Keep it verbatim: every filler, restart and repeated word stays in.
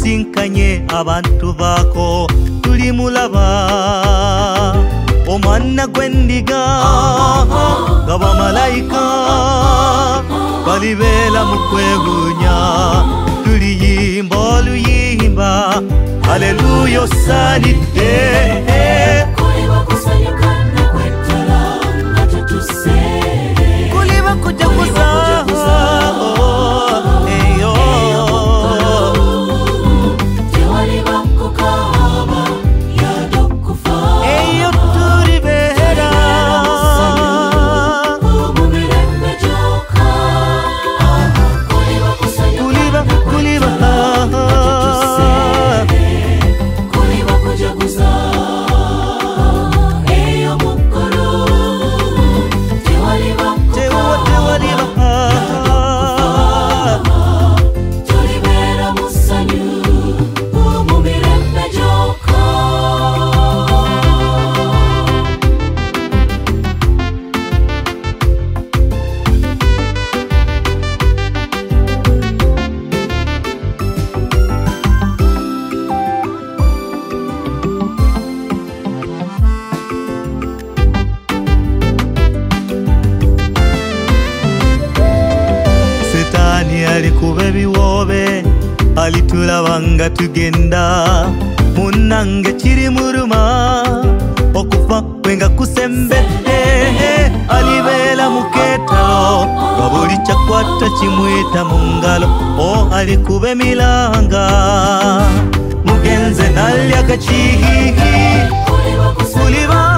asinkanye abantu bako tuli mulaba omwana gwendiga gaba malaika balibela mukwegunya tuliyimba oluyimba haleluya osanidde kuliba kusanyukana kwetala natutuse kuliba kujaguza eyo tewaliba kukaba yadokufa eyo tulibera mumirembe joka kuliba kusanyukana kuliba kuliba kuliba kujaguza eyo mukuru tewaliba tewaliba tulibera musanyu mumirembe joka Setani alikuba ebiwoobe alitulabanga tugenda munange kiri muruma okufa kwenga kusembedde alibeera muketalo wabuli kyakwata kimwita mu ngalo o alikuba emilanga mugenze nalya gakihihi kuliba kusanyukana kuliba